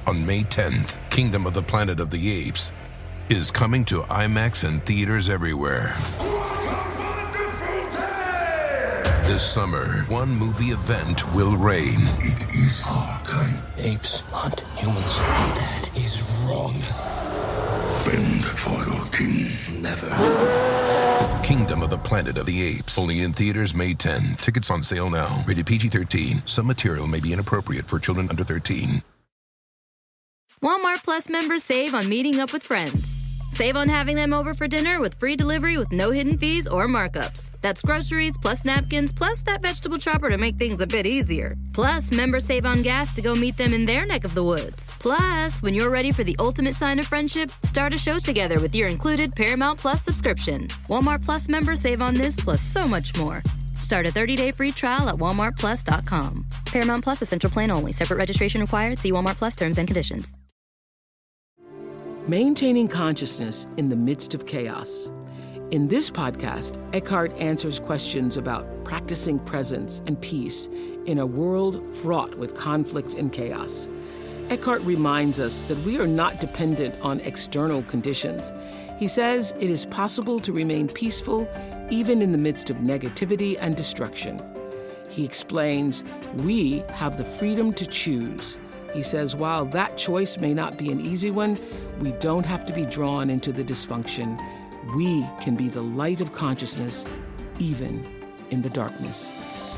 On May 10th, Kingdom of the Planet of the Apes is coming to IMAX and theaters everywhere. What a wonderful day! This summer, one movie event will reign. It is our time. Apes hunt humans. That is wrong. Bend for your king. Never. Kingdom of the Planet of the Apes. Only in theaters May 10th. Tickets on sale now. Rated PG-13. Some material may be inappropriate for children under 13. Walmart Plus members save on meeting up with friends. Save on having them over for dinner with free delivery with no hidden fees or markups. That's groceries, plus napkins, plus that vegetable chopper to make things a bit easier. Plus, members save on gas to go meet them in their neck of the woods. Plus, when you're ready for the ultimate sign of friendship, start a show together with your included Paramount Plus subscription. Walmart Plus members save on this plus so much more. Start a 30-day free trial at walmartplus.com. Paramount Plus Essential Plan only. Separate registration required. See Walmart Plus terms and conditions. Maintaining consciousness in the midst of chaos. In this podcast, Eckhart answers questions about practicing presence and peace in a world fraught with conflict and chaos. Eckhart reminds us that we are not dependent on external conditions. He says it is possible to remain peaceful even in the midst of negativity and destruction. He explains we have the freedom to choose. He says while that choice may not be an easy one, we don't have to be drawn into the dysfunction. We can be the light of consciousness, even in the darkness.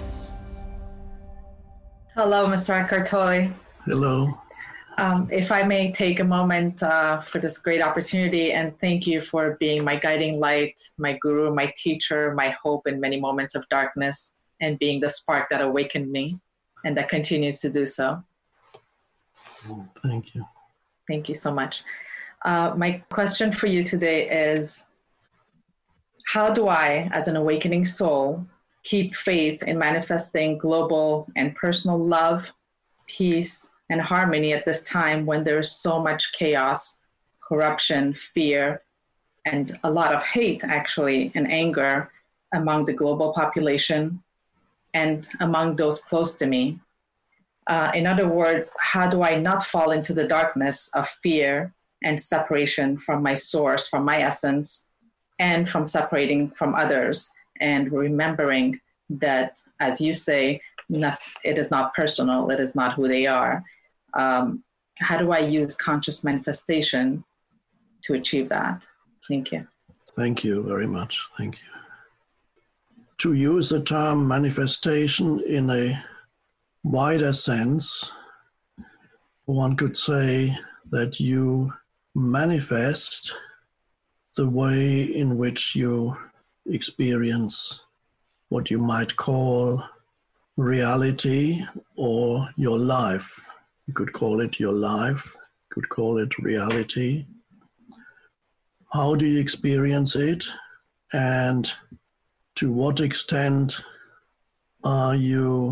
Hello, Mr. Eckhart Tolle. Hello. If I may take a moment for this great opportunity, and thank you for being my guiding light, my guru, my teacher, my hope in many moments of darkness, and being the spark that awakened me and that continues to do so. Thank you. Thank you so much. My question for you today is, how do I, as an awakening soul, keep faith in manifesting global and personal love, peace, and harmony at this time when there's so much chaos, corruption, fear, and a lot of hate, actually, and anger among the global population and among those close to me? In other words, how do I not fall into the darkness of fear and separation from my source, from my essence, and from separating from others, and remembering that, as you say, it is not personal, it is not who they are. How do I use conscious manifestation to achieve that? Thank you. Thank you very much. Thank you. To use the term manifestation in a wider sense, one could say that you manifest the way in which you experience what you might call reality or your life. You could call it your life, you could call it reality. How do you experience it, and to what extent are you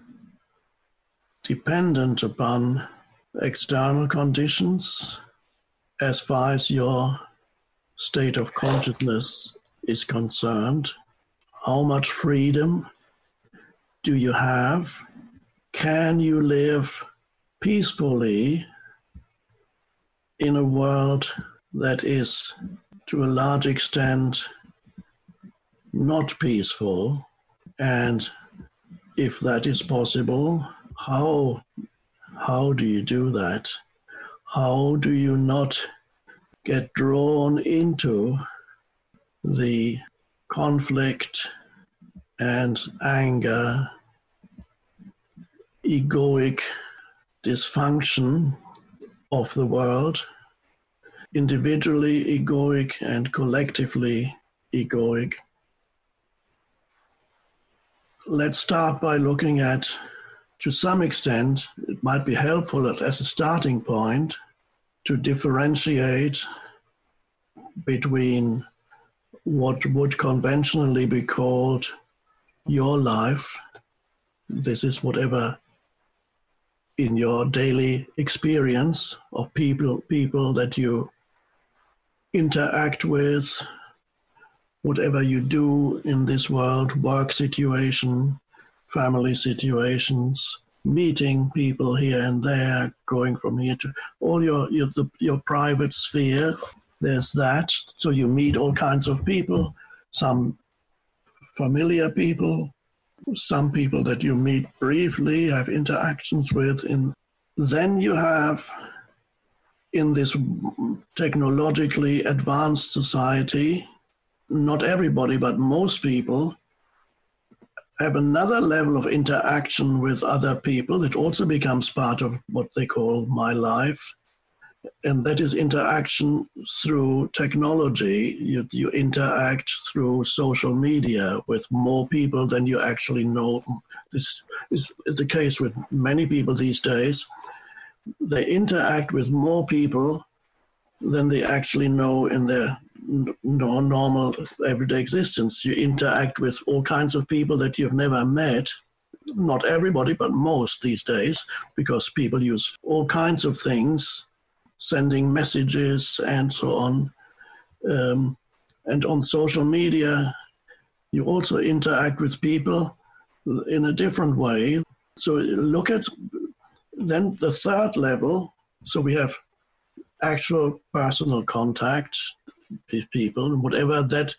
dependent upon external conditions as far as your state of consciousness is concerned? How much freedom do you have? Can you live peacefully in a world that is to a large extent not peaceful? And if that is possible, how do you do that? How do you not get drawn into the conflict and anger, egoic dysfunction of the world, individually egoic and collectively egoic? Let's start by looking at, to some extent, it might be helpful as a starting point to differentiate between what would conventionally be called your life. This is whatever in your daily experience of people that you interact with, whatever you do in this world, work situation, family situations, meeting people here and there, going from here to all your private sphere. There's that. So you meet all kinds of people, some familiar people, some people that you meet briefly, have interactions with. Then you have, in this technologically advanced society, not everybody, but most people have another level of interaction with other people. It also becomes part of what they call my life. And that is interaction through technology. You interact through social media with more people than you actually know. This is the case with many people these days. They interact with more people than they actually know in their normal everyday existence. You interact with all kinds of people that you've never met. Not everybody, but most these days, because people use all kinds of things, sending messages and so on. And on social media, you also interact with people in a different way. So look at then the third level. So we have actual personal contact with people, and whatever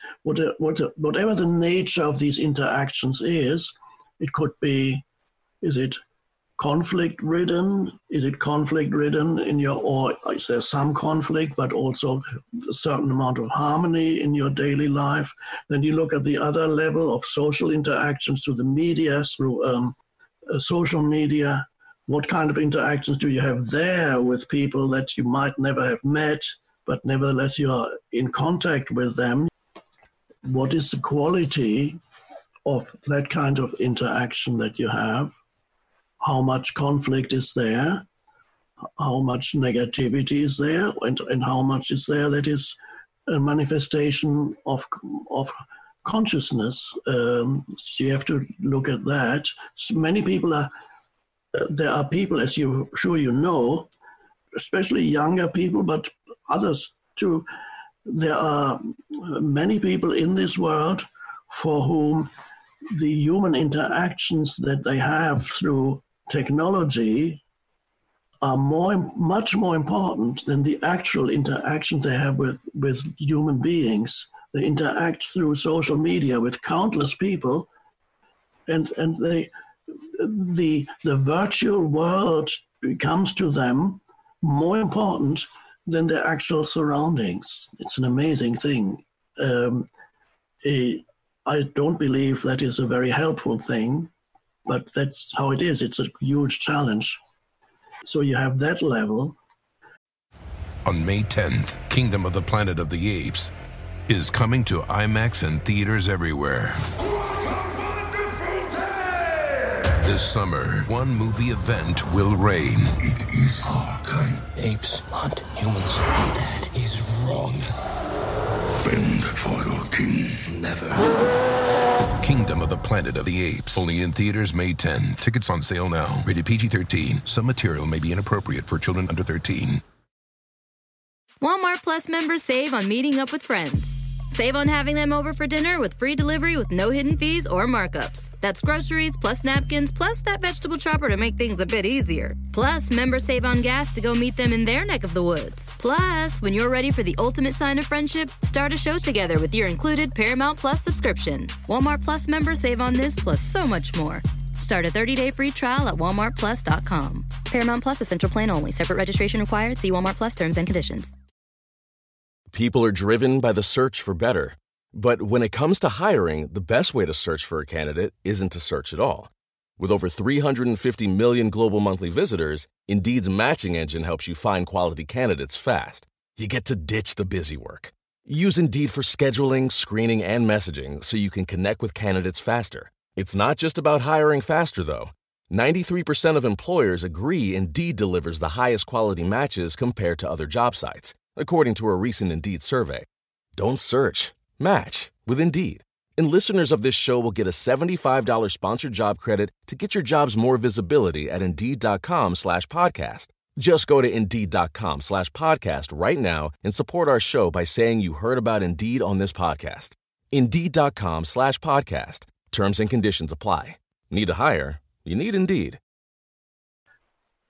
the nature of these interactions is, it could be, is it conflict-ridden? Is it conflict-ridden or is there some conflict, but also a certain amount of harmony in your daily life? Then you look at the other level of social interactions through the media, through social media. What kind of interactions do you have there with people that you might never have met, but nevertheless you are in contact with them? What is the quality of that kind of interaction that you have? How much conflict is there? How much negativity is there? And how much is there that is a manifestation of consciousness? So you have to look at that. So many people there are people, as you sure you know, especially younger people, but others too. There are many people in this world for whom the human interactions that they have through technology are much more important than the actual interactions they have with human beings. They interact through social media with countless people, and the virtual world becomes to them more important than their actual surroundings. It's an amazing thing. I don't believe that is a very helpful thing, but that's how it is. It's a huge challenge. So you have that level. On May 10th, Kingdom of the Planet of the Apes is coming to IMAX and theaters everywhere. This summer, one movie event will reign. It is our time. Apes hunt humans. That is wrong. Bend for your king. Never. Kingdom of the Planet of the Apes. Only in theaters May 10th. Tickets on sale now. Rated PG-13. Some material may be inappropriate for children under 13. Walmart Plus members save on meeting up with friends. Save on having them over for dinner with free delivery with no hidden fees or markups. That's groceries, plus napkins, plus that vegetable chopper to make things a bit easier. Plus, members save on gas to go meet them in their neck of the woods. Plus, when you're ready for the ultimate sign of friendship, start a show together with your included Paramount Plus subscription. Walmart Plus members save on this plus so much more. Start a 30-day free trial at walmartplus.com. Paramount Plus Essential Plan only. Separate registration required. See Walmart Plus terms and conditions. People are driven by the search for better. But when it comes to hiring, the best way to search for a candidate isn't to search at all. With over 350 million global monthly visitors, Indeed's matching engine helps you find quality candidates fast. You get to ditch the busy work. Use Indeed for scheduling, screening, and messaging so you can connect with candidates faster. It's not just about hiring faster, though. 93% of employers agree Indeed delivers the highest quality matches compared to other job sites, according to a recent Indeed survey. Don't search. Match with Indeed. And listeners of this show will get a $75 sponsored job credit to get your jobs more visibility at Indeed.com/podcast. Just go to Indeed.com/podcast right now and support our show by saying you heard about Indeed on this podcast. Indeed.com/podcast. Terms and conditions apply. Need to hire? You need Indeed.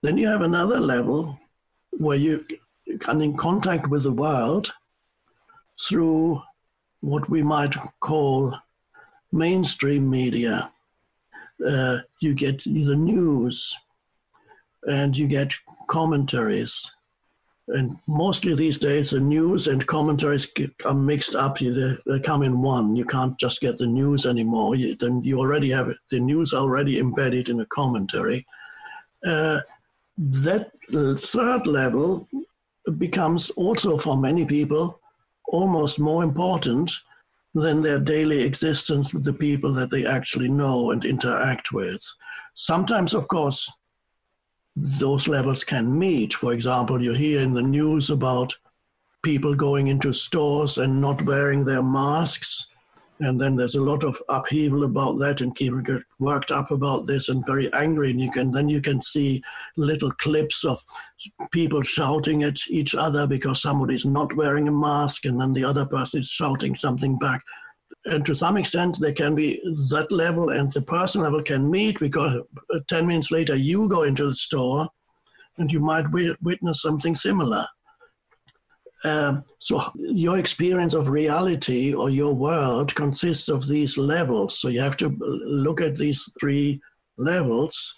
Then you have another level where you come in contact with the world through what we might call mainstream media. You get the news and you get commentaries. And mostly these days, the news and commentaries are mixed up. They come in one. You can't just get the news anymore. Then you already have the news already embedded in a commentary. That third level becomes also for many people almost more important than their daily existence with the people that they actually know and interact with. Sometimes, of course, those levels can meet. For example, you hear in the news about people going into stores and not wearing their masks. And then there's a lot of upheaval about that, and people get worked up about this and very angry. And then you can see little clips of people shouting at each other because somebody's not wearing a mask, and then the other person is shouting something back. And to some extent, there can be that level, and the person level can meet, because 10 minutes later you go into the store and you might witness something similar. So your experience of reality or your world consists of these levels. So you have to look at these three levels.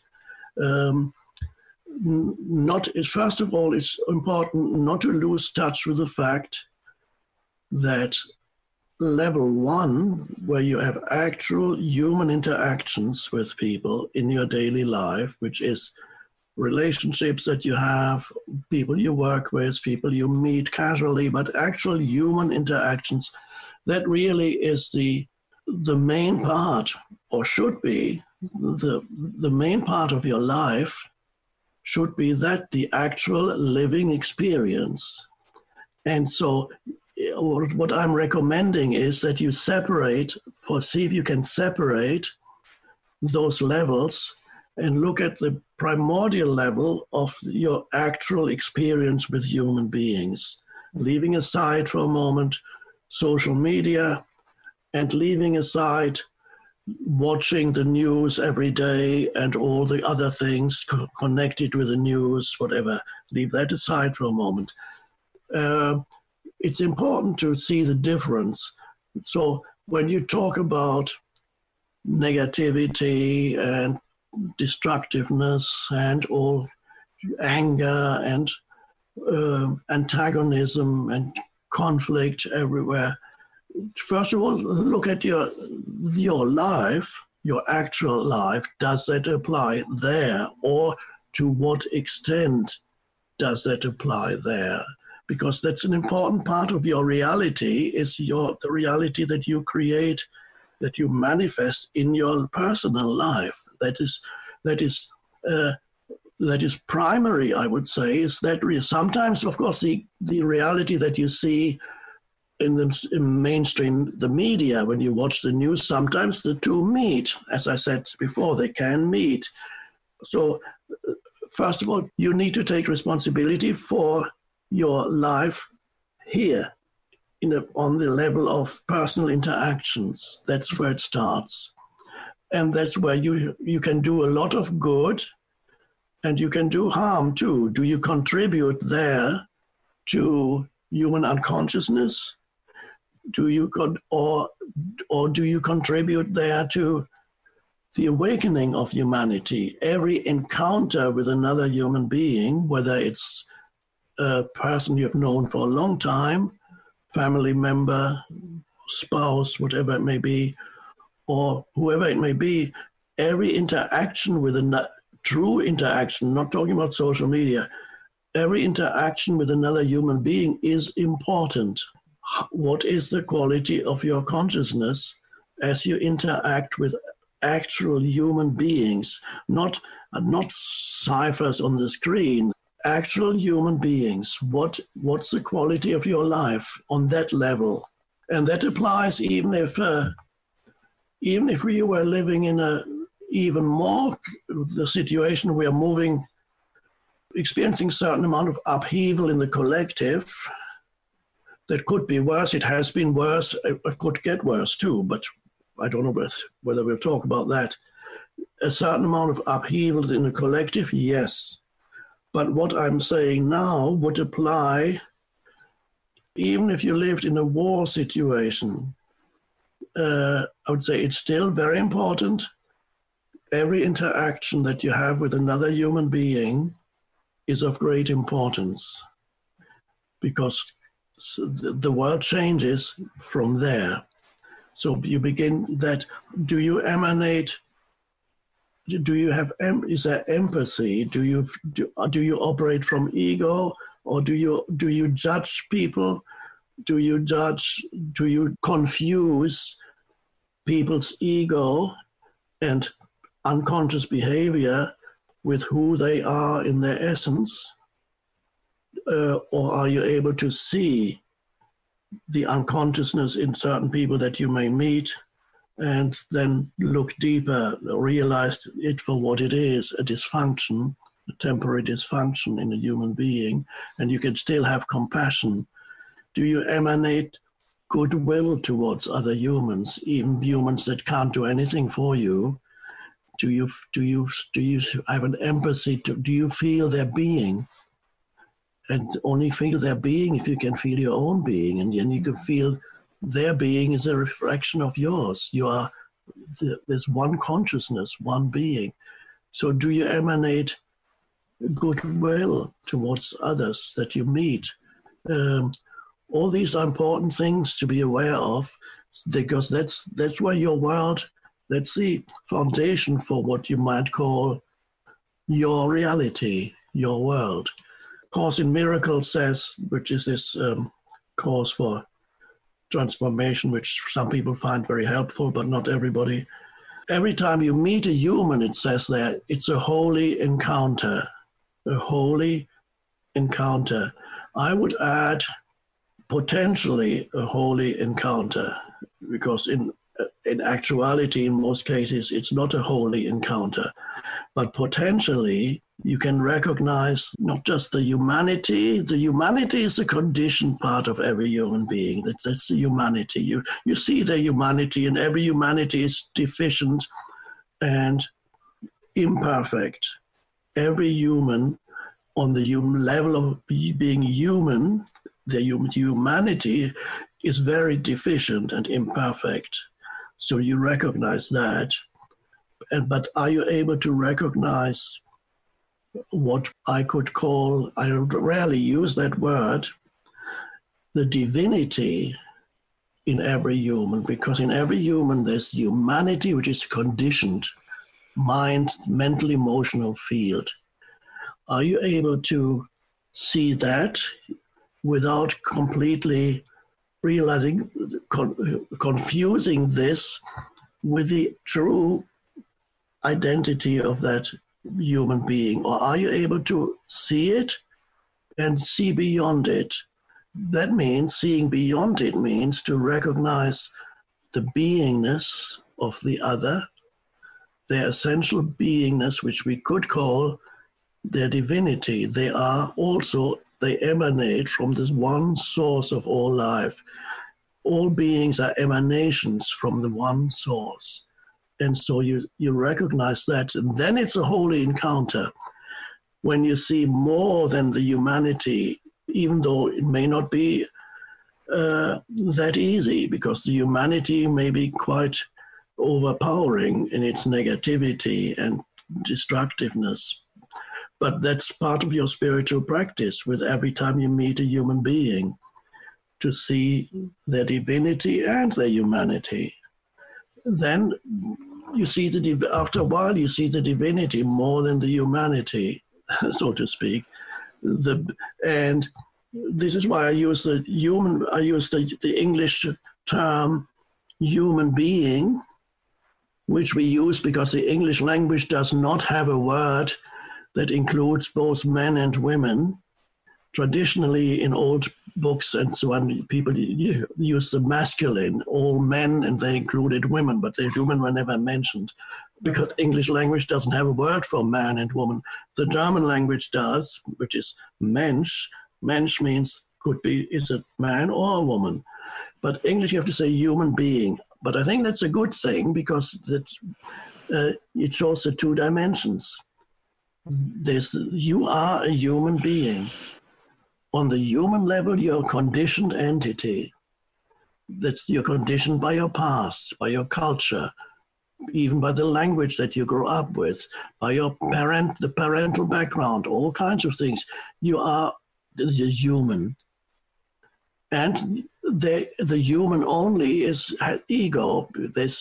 First of all, it's important not to lose touch with the fact that level one, where you have actual human interactions with people in your daily life, which is relationships that you have, people you work with, people you meet casually, but actual human interactions, that really is the main part, or should be, the main part of your life should be that, the actual living experience. And so what I'm recommending is that you see if you can separate those levels and look at the primordial level of your actual experience with human beings, leaving aside for a moment social media and leaving aside watching the news every day and all the other things connected with the news, whatever. Leave that aside for a moment. It's important to see the difference. So when you talk about negativity and destructiveness and all anger and antagonism and conflict everywhere, first of all, look at your life, your actual life. Does that apply there? Or to what extent does that apply there? Because that's an important part of your reality, is the reality that you create, that you manifest in your personal life. That is primary, I would say. Is that sometimes, of course, the reality that you see in mainstream, the media, when you watch the news, sometimes the two meet. As I said before, they can meet. So first of all, you need to take responsibility for your life here on the level of personal interactions. That's where it starts. And that's where you can do a lot of good and you can do harm too. Do you contribute there to human unconsciousness? Or do you contribute there to the awakening of humanity? Every encounter with another human being, whether it's a person you've known for a long time, family member, spouse, whatever it may be, or whoever it may be, every interaction with true interaction, not talking about social media, every interaction with another human being is important. What is the quality of your consciousness as you interact with actual human beings, not ciphers on the screen? Actual human beings. What's the quality of your life on that level? And that applies even if we were living in the situation we are experiencing a certain amount of upheaval in the collective. That could be worse. It has been worse. It could get worse too, but I don't know whether we'll talk about that. A certain amount of upheaval in the collective, yes. But what I'm saying now would apply even if you lived in a war situation. I would say it's still very important. Every interaction that you have with another human being is of great importance, because the world changes from there. So you begin that, do you emanate, do you have, is there empathy? Do you operate from ego, or do you judge people? Do you confuse people's ego and unconscious behavior with who they are in their essence? Or are you able to see the unconsciousness in certain people that you may meet and then look deeper, realize it for what it is, a dysfunction, a temporary dysfunction in a human being, and you can still have compassion? Do you emanate goodwill towards other humans, even humans that can't do anything for you? Do you have an empathy? Do you feel their being? And only feel their being if you can feel your own being, and then you can feel their being is a reflection of yours. There's one consciousness, one being. So do you emanate goodwill towards others that you meet? All these are important things to be aware of, because that's where your world, that's the foundation for what you might call your reality, your world. Course in Miracles says, which is this course for transformation, which some people find very helpful, but not everybody. Every time you meet a human, it says there, it's a holy encounter, a holy encounter. I would add potentially a holy encounter, because in actuality, in most cases, it's not a holy encounter, but potentially you can recognize not just the humanity. The humanity is a conditioned part of every human being. That's the humanity. You see the humanity, and every humanity is deficient and imperfect. Every human, on the human level of being human, the humanity is very deficient and imperfect. So you recognize that. But are you able to recognize what I could call, I rarely use that word, the divinity in every human? Because in every human there's humanity, which is conditioned mind, mental, emotional field. Are you able to see that without completely realizing, confusing this with the true identity of that human being? Or are you able to see it and see beyond it? That means seeing beyond it means to recognize the beingness of the other, their essential beingness, which we could call their divinity. They emanate from this one source of all life. All beings are emanations from the one source. And so you recognize that, and then it's a holy encounter when you see more than the humanity, even though it may not be that easy, because the humanity may be quite overpowering in its negativity and destructiveness. But that's part of your spiritual practice with every time you meet a human being, to see their divinity and their humanity. Then you see after a while, you see the divinity more than the humanity, so to speak. And this is why I use the English term human being, which we use because the English language does not have a word that includes both men and women. Traditionally, in old books and so on, people use the masculine, all men, and they included women, but the women were never mentioned because English language doesn't have a word for man and woman. The German language does, which is Mensch. Mensch means is a man or a woman. But English, you have to say human being. But I think that's a good thing, because it shows the two dimensions. You are a human being. On the human level, you're a conditioned entity. You're conditioned by your past, by your culture, even by the language that you grew up with, by the parental background, all kinds of things. You are the human. And the human only is ego. There's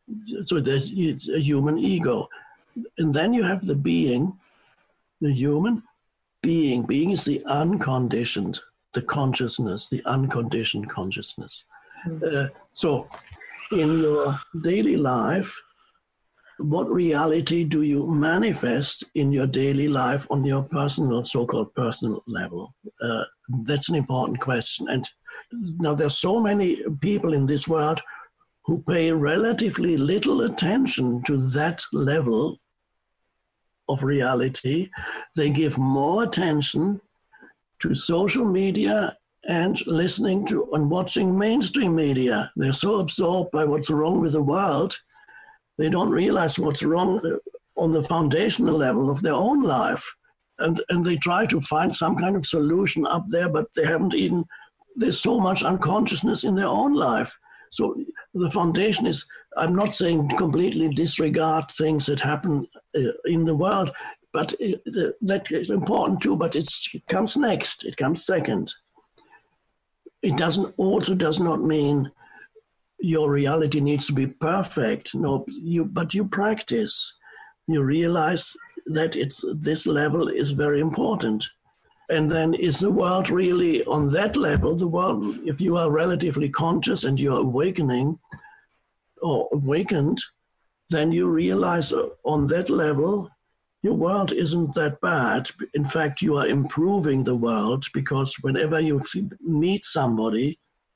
a human ego. And then you have the being, the human being. Being is the unconditioned, the consciousness, the unconditioned consciousness. So in your daily life, what reality do you manifest in your daily life on your personal, so-called personal level? That's an important question. And now there's so many people in this world who pay relatively little attention to that level of reality. They give more attention to social media and listening to and watching mainstream media. They're so absorbed by what's wrong with the world, they don't realize what's wrong on the foundational level of their own life. And they try to find some kind of solution up there, but there's so much unconsciousness in their own life. So the foundation is, I'm not saying completely disregard things that happen in the world, but that is important too, but it comes next, it comes second. It does not mean your reality needs to be perfect. No, but you practice. You realize that this level is very important. And then is the world really on that level? The world, if you are relatively conscious and you're awakening or awakened, then you realize on that level, your world isn't that bad. In fact, you are improving the world, because whenever you meet somebody,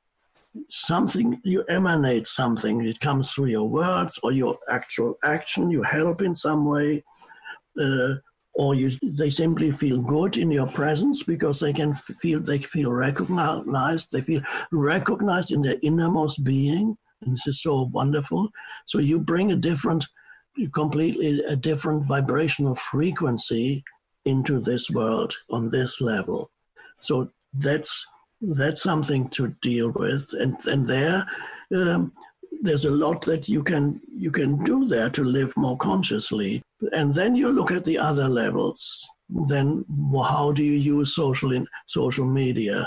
you emanate something. It comes through your words or your actual action. You help in some way, or they simply feel good in your presence because they feel recognized. They feel recognized in their innermost being. And this is so wonderful. So you bring completely a different vibrational frequency into this world on this level. So that's something to deal with, and there's a lot that you can do there to live more consciously. And then you look at the other levels. Then how do you use social media?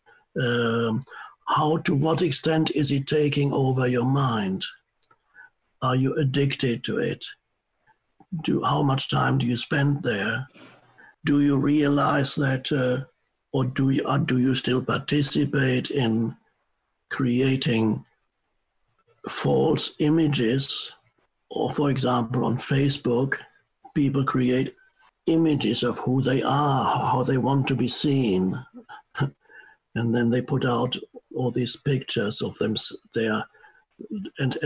To what extent is it taking over your mind? Are you addicted to it? How much time do you spend there? Do you realize that, or do you still participate in creating false images? Or, for example, on Facebook, people create images of who they are, how they want to be seen, and then they put out all these pictures of them there, and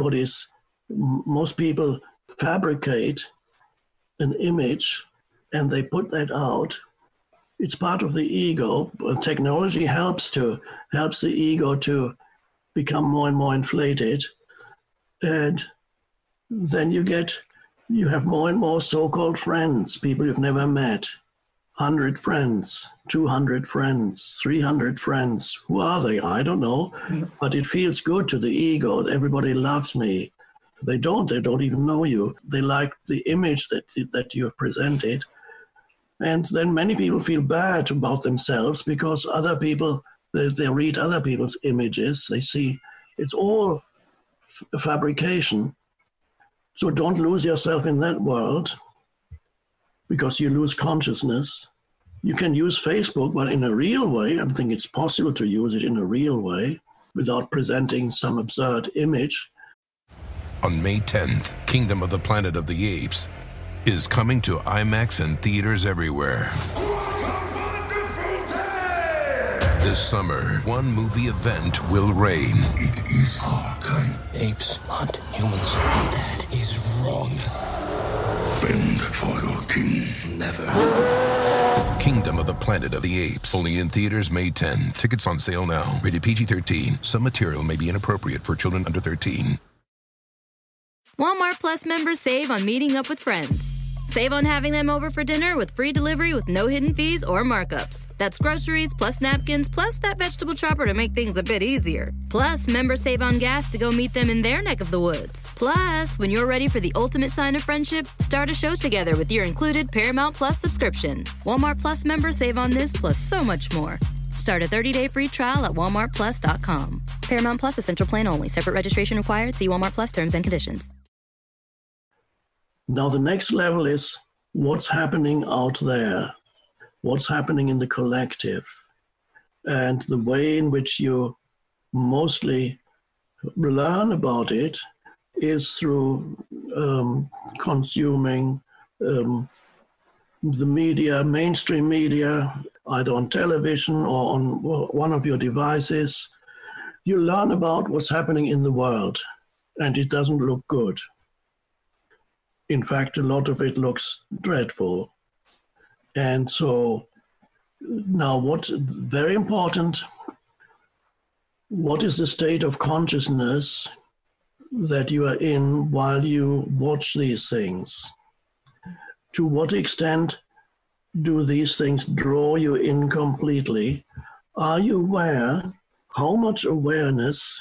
most people fabricate an image and they put that out. It's part of the ego. Technology helps the ego to become more and more inflated, and then you have more and more so-called friends, people you've never met. 100 friends, 200 friends, 300 friends. Who are they? I don't know. But it feels good to the ego. Everybody loves me. They don't even know you. They like the image that you have presented. And then many people feel bad about themselves because other people, they read other people's images. They see it's all fabrication. So don't lose yourself in that world, because you lose consciousness. You can use Facebook, but in a real way. I think it's possible to use it in a real way without presenting some absurd image. On May 10th, Kingdom of the Planet of the Apes is coming to IMAX and theaters everywhere. What a wonderful day! This summer, one movie event will reign. It is our time. Apes hunt humans. That is wrong. Bend for your king. Never. Kingdom of the Planet of the Apes. Only in theaters May 10th. Tickets on sale now. Rated PG-13. Some material may be inappropriate for children under 13. Walmart Plus members save on meeting up with friends. Save on having them over for dinner with free delivery with no hidden fees or markups. That's groceries plus napkins plus that vegetable chopper to make things a bit easier. Plus, members save on gas to go meet them in their neck of the woods. Plus, when you're ready for the ultimate sign of friendship, start a show together with your included Paramount Plus subscription. Walmart Plus members save on this plus so much more. Start a 30-day free trial at walmartplus.com. Paramount Plus Essential Plan only. Separate registration required. See Walmart Plus terms and conditions. Now the next level is what's happening out there, what's happening in the collective. And the way in which you mostly learn about it is through consuming the media, mainstream media, either on television or on one of your devices. You learn about what's happening in the world, and it doesn't look good. In fact, a lot of it looks dreadful. And so now what's very important, what is the state of consciousness that you are in while you watch these things? To what extent do these things draw you in completely? Are you aware? How much awareness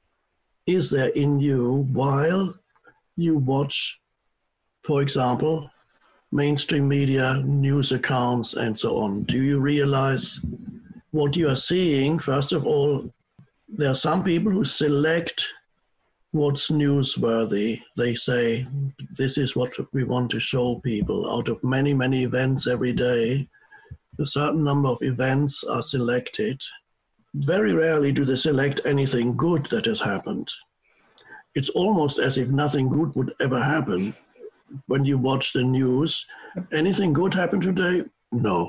is there in you while you watch, for example, mainstream media, news accounts, and so on? Do you realize what you are seeing? First of all, there are some people who select what's newsworthy. They say, this is what we want to show people. Out of many, many events every day, a certain number of events are selected. Very rarely do they select anything good that has happened. It's almost as if nothing good would ever happen. When you watch the news, anything good happen today? No.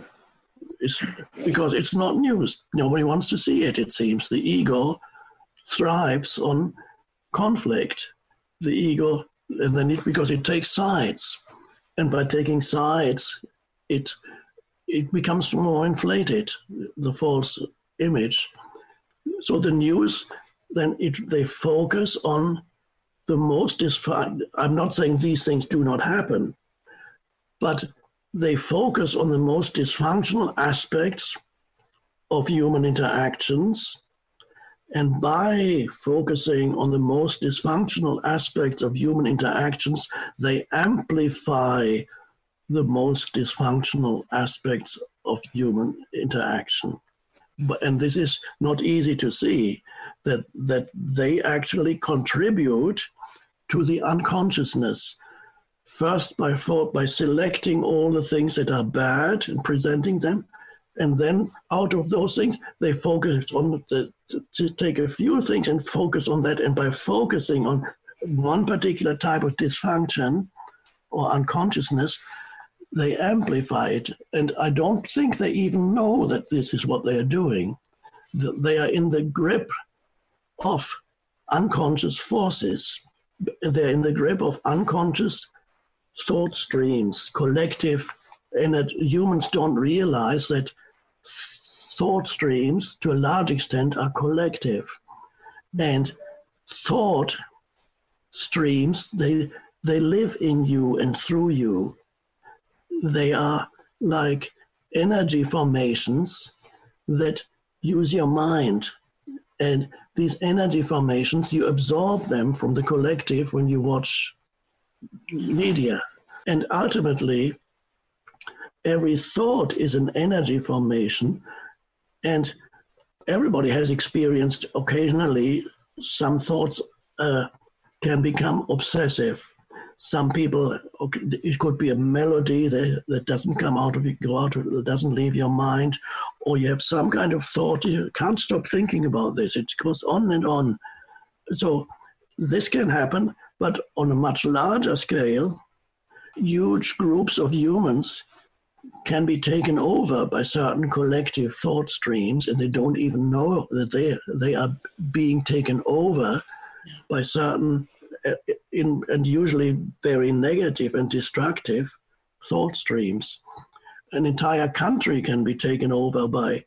It's because it's not news. Nobody wants to see it, it seems. The ego thrives on conflict. The ego, and then because it takes sides. And by taking sides, it becomes more inflated, the false image. So the news, then they focus on the most dysfunctional. I'm not saying these things do not happen, but they focus on the most dysfunctional aspects of human interactions. And by focusing on the most dysfunctional aspects of human interactions, they amplify the most dysfunctional aspects of human interaction. And this is not easy to see, that they actually contribute to the unconsciousness. First by selecting all the things that are bad and presenting them, and then out of those things, they focus on to take a few things and focus on that. And by focusing on one particular type of dysfunction or unconsciousness, they amplify it. And I don't think they even know that this is what they are doing. They are in the grip of unconscious forces. They're in the grip of unconscious thought streams, collective, and that humans don't realize that thought streams, to a large extent, are collective. And thought streams, they live in you and through you. They are like energy formations that use your mind. And these energy formations, you absorb them from the collective when you watch media. And ultimately, every thought is an energy formation. And everybody has experienced occasionally some thoughts can become obsessive. Some people, it could be a melody that doesn't come out of it, that doesn't leave your mind, or you have some kind of thought, you can't stop thinking about this. It goes on and on. So this can happen, but on a much larger scale, huge groups of humans can be taken over by certain collective thought streams, and they don't even know that they are being taken over by certain, and usually very negative and destructive thought streams. An entire country can be taken over by,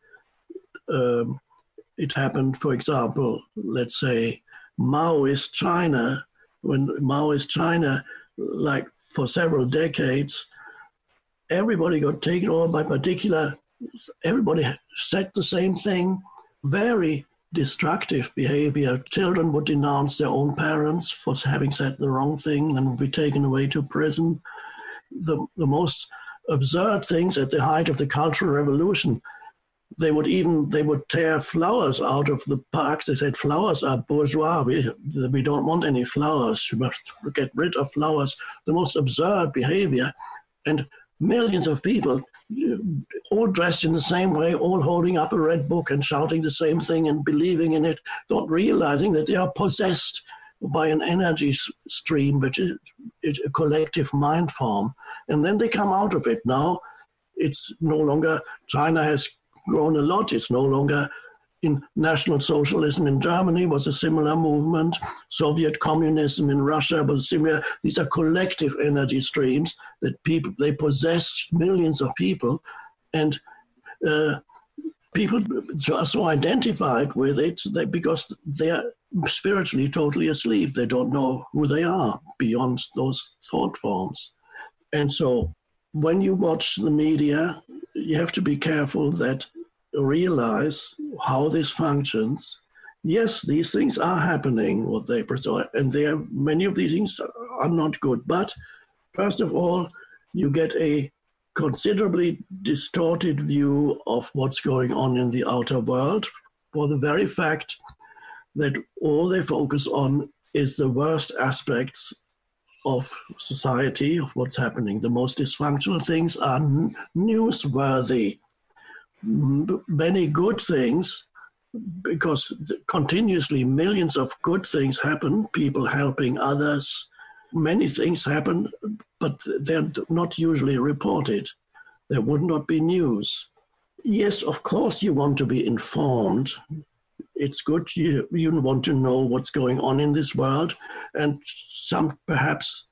it happened, for example, let's say Maoist China, when Maoist China, like for several decades, everybody got taken over by everybody said the same thing, very destructive behavior. Children would denounce their own parents for having said the wrong thing and would be taken away to prison. The most absurd things at the height of the Cultural Revolution, they would tear flowers out of the parks. They said flowers are bourgeois. We don't want any flowers. We must get rid of flowers. The most absurd behavior. And millions of people, all dressed in the same way, all holding up a red book and shouting the same thing and believing in it, not realizing that they are possessed by an energy stream, which is a collective mind form. And then they come out of it. Now it's no longer, China has grown a lot. It's no longer in National Socialism in Germany was a similar movement. Soviet communism in Russia was similar. These are collective energy streams that they possess millions of people, and people are so identified with it because they are spiritually totally asleep. They don't know who they are beyond those thought forms. And so when you watch the media, you have to be careful that realize how this functions. Yes, these things are happening, what they present, and many of these things are not good. But first of all, you get a considerably distorted view of what's going on in the outer world for the very fact that all they focus on is the worst aspects of society, of what's happening. The most dysfunctional things are newsworthy. Many good things, because continuously millions of good things happen, people helping others, many things happen, but they're not usually reported. There would not be news. Yes, of course you want to be informed. It's good, you want to know what's going on in this world, and perhaps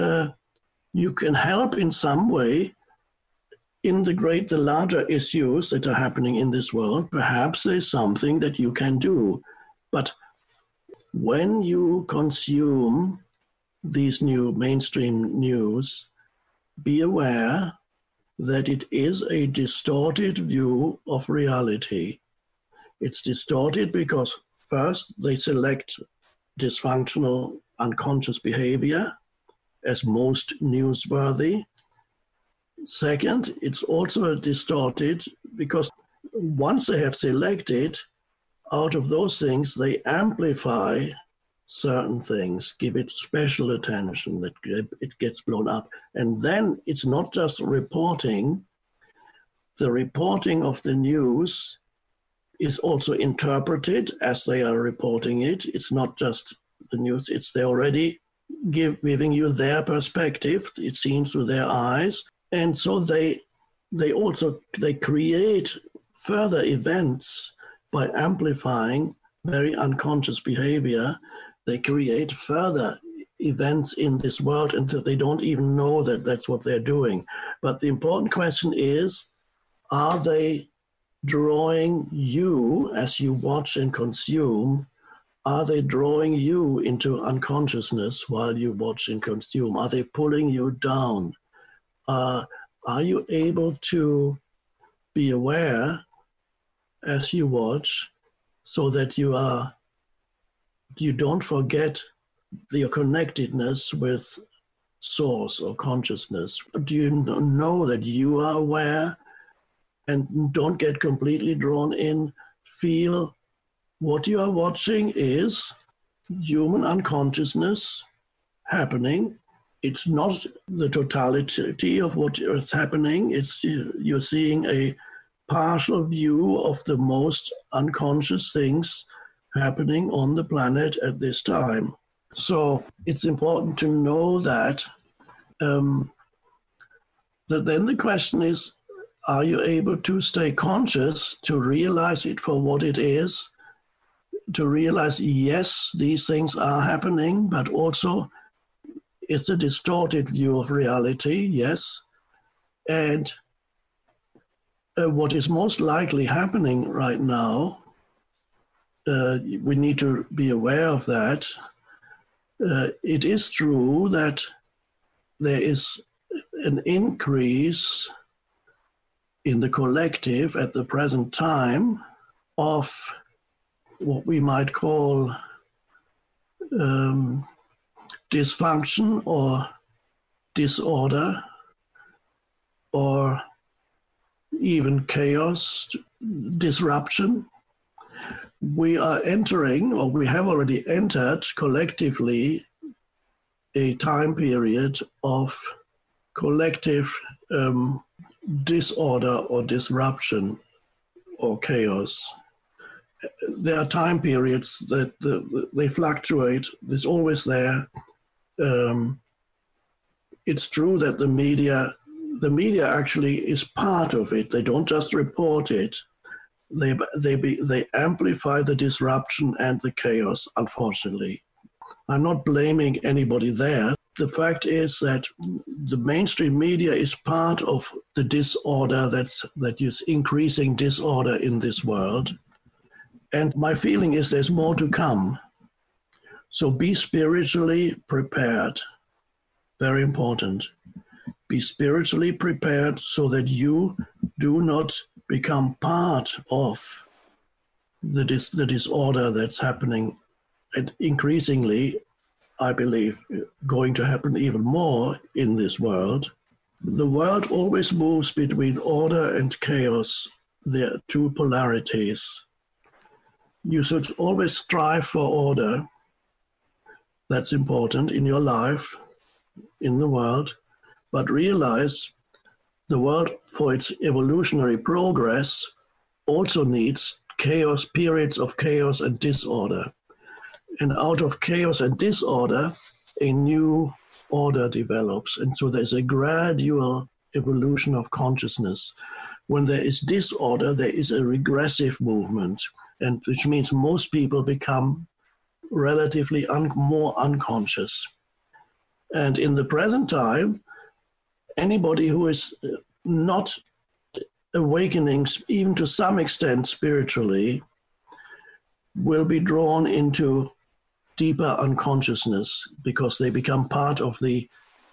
you can help in some way in the larger issues that are happening in this world. Perhaps there's something that you can do. But when you consume these new mainstream news, be aware that it is a distorted view of reality. It's distorted because first they select dysfunctional unconscious behavior as most newsworthy. Second, it's also distorted because once they have selected, out of those things, they amplify certain things, give it special attention, that it gets blown up. And then it's not just reporting. The reporting of the news is also interpreted as they are reporting it. It's not just the news, they're already giving you their perspective. It seems through their eyes. And so they create further events by amplifying very unconscious behavior. They create further events in this world, and they don't even know that that's what they're doing. But the important question is, are they drawing you, as you watch and consume, are they drawing you into unconsciousness while you watch and consume? Are they pulling you down? Are you able to be aware as you watch so that you don't forget your connectedness with source or consciousness? Do you know that you are aware and don't get completely drawn in? Feel what you are watching is human unconsciousness happening. It's not the totality of what is happening. You're seeing a partial view of the most unconscious things happening on the planet at this time. So it's important to know that. Then the question is, are you able to stay conscious, to realize it for what it is, to realize, yes, these things are happening, but also it's a distorted view of reality, yes. And what is most likely happening right now, we need to be aware of that. It is true that there is an increase in the collective at the present time of what we might call dysfunction or disorder or even chaos, disruption. We are entering, or we have already entered collectively, a time period of collective disorder or disruption or chaos. There are time periods that they fluctuate. It's always there. It's true that the media actually is part of it. They don't just report it. They amplify the disruption and the chaos, unfortunately. I'm not blaming anybody there. The fact is that the mainstream media is part of the disorder that is increasing disorder in this world. And my feeling is there's more to come. So be spiritually prepared. Very important. Be spiritually prepared so that you do not become part of the disorder that's happening, and increasingly, I believe, going to happen even more in this world. The world always moves between order and chaos. There are two polarities. You should always strive for order. That's important in your life, in the world, but realize the world, for its evolutionary progress, also needs chaos, periods of chaos and disorder. And out of chaos and disorder, a new order develops. And so there's a gradual evolution of consciousness. When there is disorder, there is a regressive movement, and which means most people become relatively more unconscious. And in the present time, anybody who is not awakening, even to some extent spiritually, will be drawn into deeper unconsciousness because they become part of the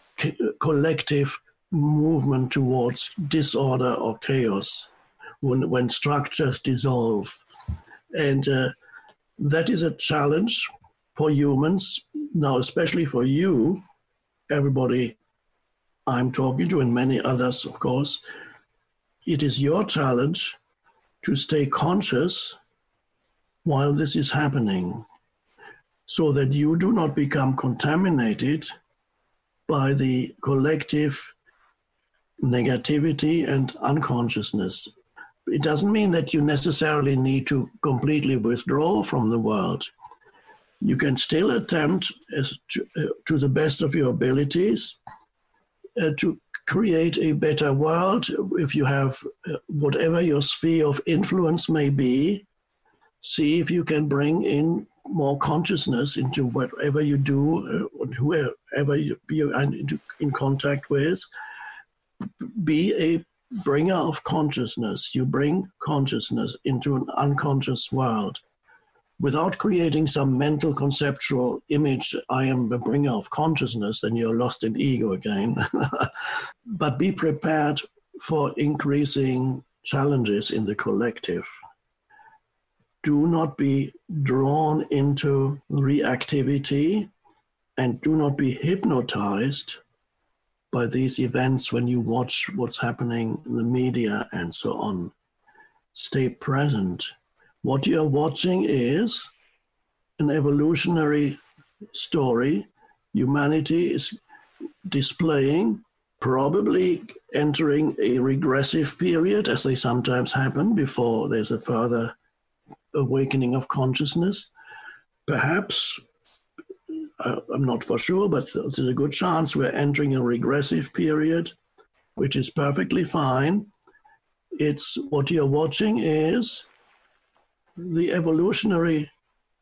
collective movement towards disorder or chaos when structures dissolve. And that is a challenge for humans. Now, especially for you, everybody I'm talking to, and many others, of course, it is your challenge to stay conscious while this is happening, so that you do not become contaminated by the collective negativity and unconsciousness. It doesn't mean that you necessarily need to completely withdraw from the world. You can still attempt, to the best of your abilities, to create a better world. If you have whatever your sphere of influence may be, see if you can bring in more consciousness into whatever you do, whoever you're in contact with. Be a bringer of consciousness. You bring consciousness into an unconscious world without creating some mental conceptual image, I am the bringer of consciousness, then you're lost in ego again. But be prepared for increasing challenges in the collective. Do not be drawn into reactivity, and do not be hypnotized by these events when you watch what's happening in the media and so on. Stay present. What you're watching is an evolutionary story. Humanity is displaying, probably entering a regressive period, as they sometimes happen before there's a further awakening of consciousness. Perhaps, I'm not for sure, but there's a good chance we're entering a regressive period, which is perfectly fine. It's what you're watching is the evolutionary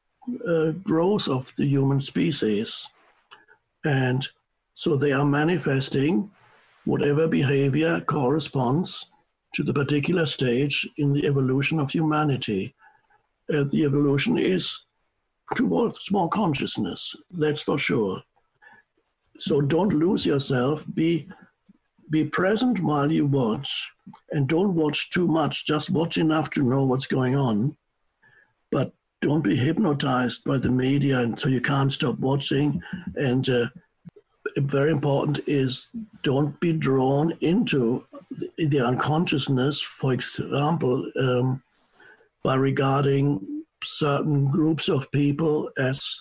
growth of the human species. And so they are manifesting whatever behavior corresponds to the particular stage in the evolution of humanity. The evolution is towards more consciousness, that's for sure. So don't lose yourself. Be present while you watch, and don't watch too much. Just watch enough to know what's going on, but don't be hypnotized by the media, and so you can't stop watching. And very important is don't be drawn into the unconsciousness, for example, by regarding certain groups of people as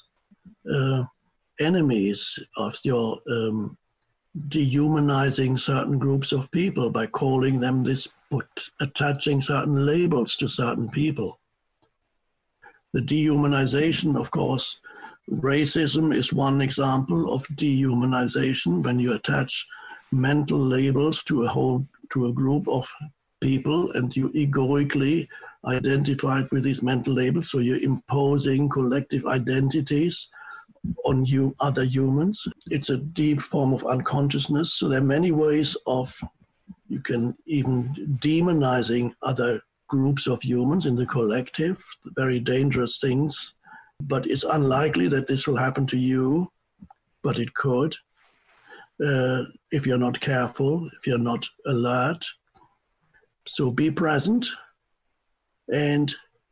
enemies of your dehumanizing certain groups of people by calling them this, attaching certain labels to certain people. The dehumanization, of course, racism is one example of dehumanization, when you attach mental labels to a group of people and you egoically identified with these mental labels, so you're imposing collective identities on other humans. It's a deep form of unconsciousness. So there are many ways of, you can even demonizing other groups of humans in the collective, very dangerous things. But it's unlikely that this will happen to you, but it could if you're not careful, if you're not alert. So be present and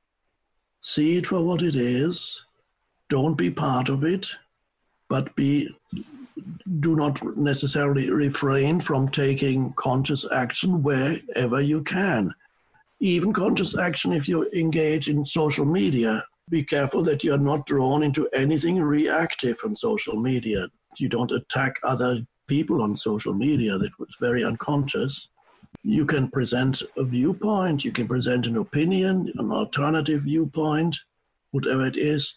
see it for what it is. Don't be part of it, but do not necessarily refrain from taking conscious action wherever you can. Even conscious action if you engage in social media. Be careful that you're not drawn into anything reactive on social media. You don't attack other people on social media. That was very unconscious. You can present a viewpoint, you can present an opinion, an alternative viewpoint, whatever it is,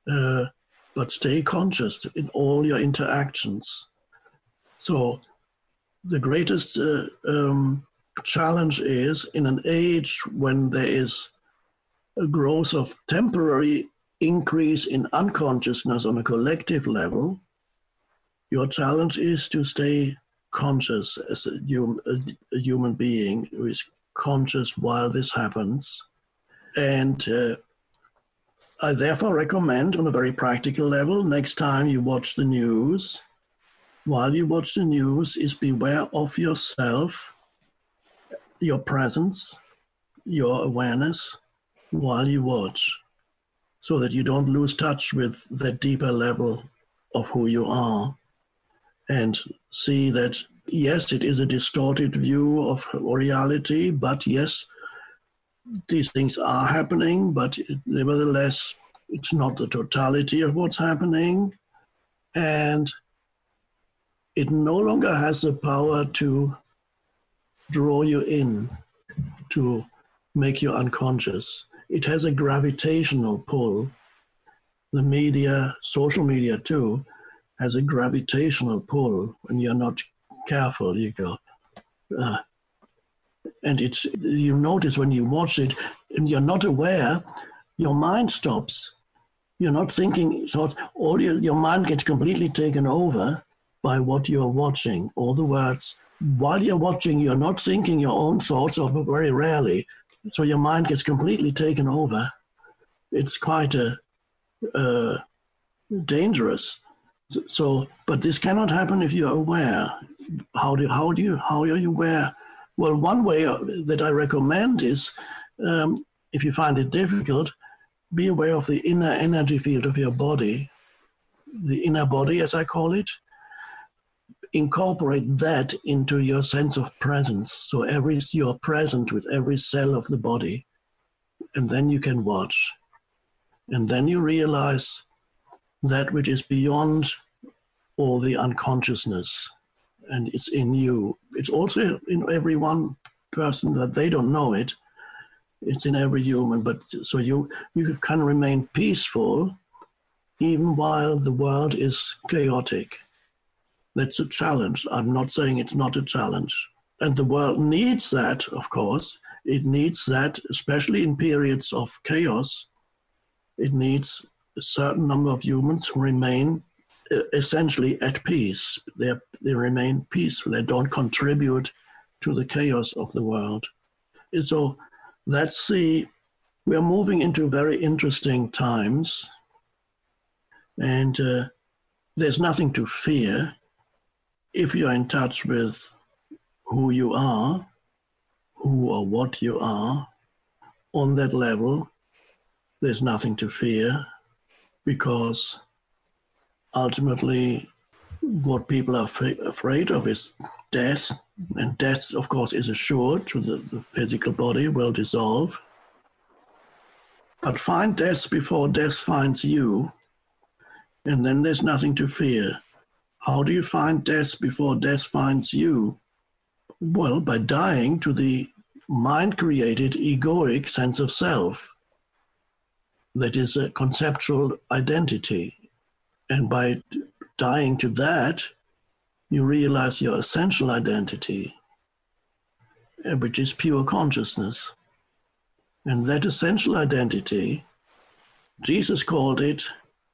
but stay conscious in all your interactions. So the greatest challenge is, in an age when there is a growth of temporary increase in unconsciousness on a collective level, your challenge is to stay conscious as a human being who is conscious while this happens. And I therefore recommend, on a very practical level, next time you watch the news, while you watch the news, is beware of yourself, your presence, your awareness, while you watch, so that you don't lose touch with that deeper level of who you are, and see that, yes, it is a distorted view of reality, but yes, these things are happening, but nevertheless, it's not the totality of what's happening, and it no longer has the power to draw you in, to make you unconscious. It has a gravitational pull. The media, social media too, has a gravitational pull. When you're not careful, you go, and you notice when you watch it and you're not aware, your mind stops. You're not thinking, so your mind gets completely taken over by what you're watching. All the words, while you're watching, you're not thinking your own thoughts, or very rarely. So your mind gets completely taken over. It's quite dangerous. So, but this cannot happen if you're aware. How are you aware? Well, one way that I recommend is, if you find it difficult, be aware of the inner energy field of your body, the inner body, as I call it. Incorporate that into your sense of presence. So you're present with every cell of the body, and then you can watch. And then you realize that which is beyond all the unconsciousness, and it's in you. It's also in every one person that they don't know it. It's in every human, but so you can remain peaceful even while the world is chaotic. That's a challenge. I'm not saying it's not a challenge. And the world needs that, of course. It needs that, especially in periods of chaos. It needs a certain number of humans who remain essentially at peace. They remain peaceful. They don't contribute to the chaos of the world. So we're moving into very interesting times, and there's nothing to fear. if you're in touch with who you are, who or what you are, on that level, there's nothing to fear, because ultimately what people are afraid of is death. And death, of course, is assured to the physical body, will dissolve. But find death before death finds you, and then there's nothing to fear. How do you find death before death finds you? Well, by dying to the mind-created egoic sense of self. That is a conceptual identity. And by dying to that, you realize your essential identity, which is pure consciousness. And that essential identity, Jesus called it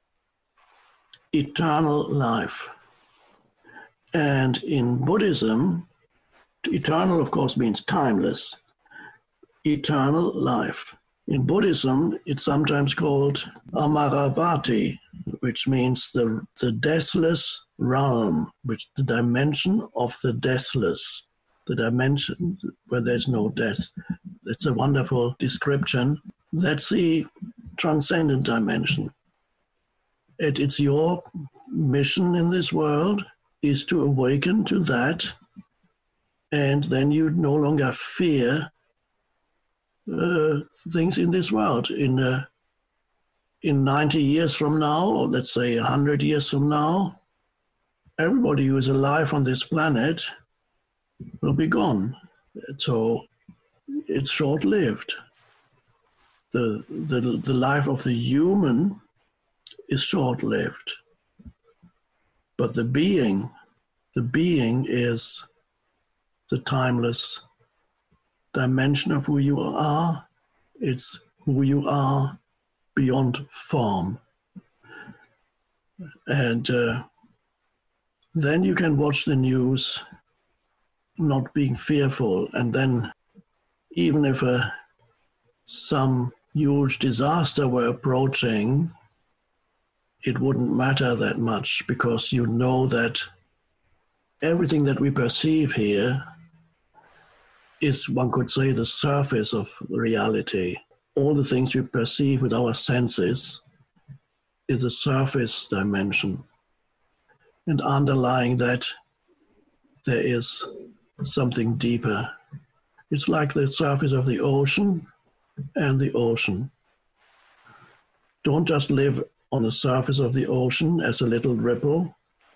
eternal life. And in Buddhism, eternal, of course, means timeless. Eternal life. In Buddhism, it's sometimes called Amaravati, which means the deathless realm, which the dimension of the deathless, the dimension where there's no death. It's a wonderful description. That's the transcendent dimension. It's your mission in this world is to awaken to that, and then you no longer fear things in this world. In 90 years from now, or let's say 100 years from now, everybody who is alive on this planet will be gone. So it's short-lived. The life of the human is short-lived. But the being is the timeless dimension of who you are. It's who you are beyond form. And then you can watch the news not being fearful. And then even if some huge disaster were approaching, it wouldn't matter that much, because you know that everything that we perceive here is, one could say, the surface of reality. All the things we perceive with our senses is a surface dimension. And underlying that, there is something deeper. It's like the surface of the ocean and the ocean. Don't just live on the surface of the ocean as a little ripple,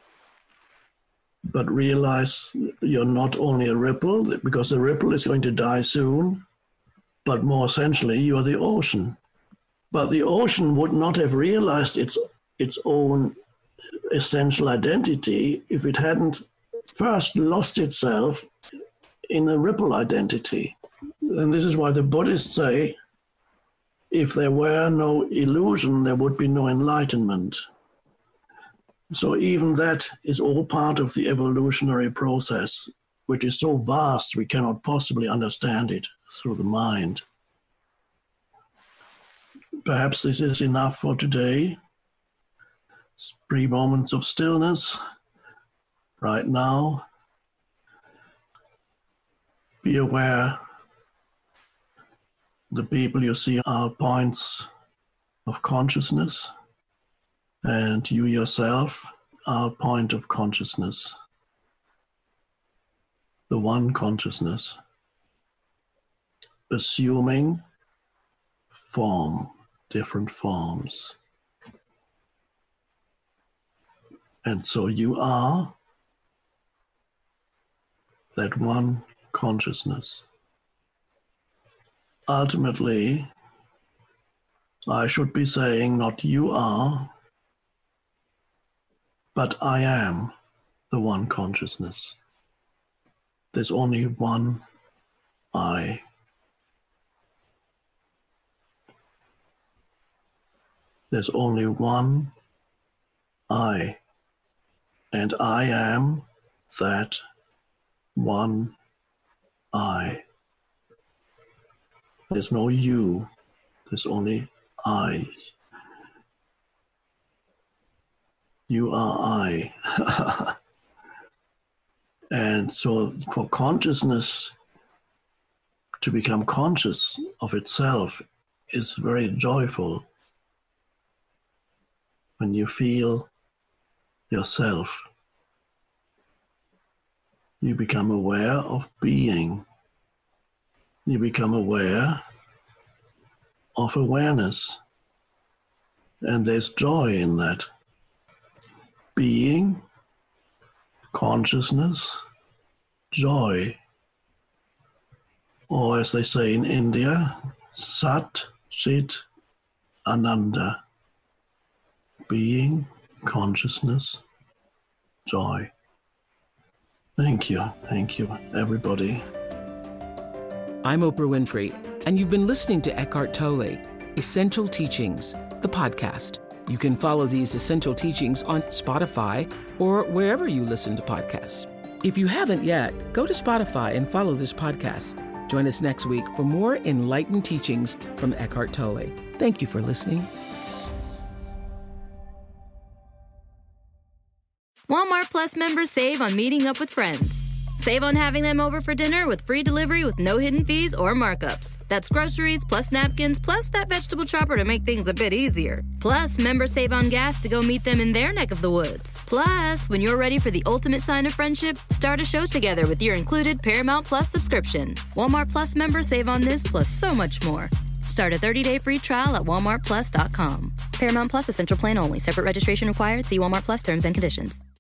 but realize you're not only a ripple, because the ripple is going to die soon, but more essentially, you are the ocean. But the ocean would not have realized its own essential identity if it hadn't first lost itself in a ripple identity. And this is why the Buddhists say, if there were no illusion, there would be no enlightenment. So even that is all part of the evolutionary process, which is so vast we cannot possibly understand it through the mind. Perhaps this is enough for today. 3 moments of stillness right now. Be aware the people you see are points of consciousness, and you yourself are a point of consciousness, the one consciousness, assuming form, different forms. And so you are that one consciousness. Ultimately, I should be saying not you are, but I am the one consciousness. There's only one I. There's only one I, and I am that one I. There's no you, there's only I. You are I. And so for consciousness to become conscious of itself is very joyful. When you feel yourself, you become aware of being. You become aware of awareness. And there's joy in that. Being, consciousness, joy. Or as they say in India, Sat Chit Ananda. Being, consciousness, joy. Thank you, everybody. I'm Oprah Winfrey, and you've been listening to Eckhart Tolle, Essential Teachings, the podcast. You can follow these essential teachings on Spotify or wherever you listen to podcasts. If you haven't yet, go to Spotify and follow this podcast. Join us next week for more enlightened teachings from Eckhart Tolle. Thank you for listening. Walmart Plus members save on meeting up with friends. Save on having them over for dinner with free delivery with no hidden fees or markups. That's groceries plus napkins plus that vegetable chopper to make things a bit easier. Plus, members save on gas to go meet them in their neck of the woods. Plus, when you're ready for the ultimate sign of friendship, start a show together with your included Paramount Plus subscription. Walmart Plus members save on this plus so much more. Start a 30-day free trial at walmartplus.com. Paramount Plus Essential Plan only. Separate registration required. See Walmart Plus terms and conditions.